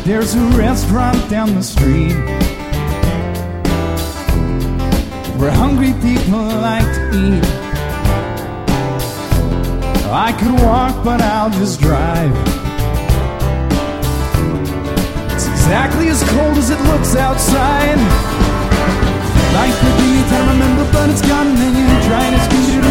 There's a restaurant down the street where hungry people like to eat. I could walk, but I'll just drive. It's exactly as cold as it looks outside. Life could be time to remember, but it's gone, and you try to squeeze it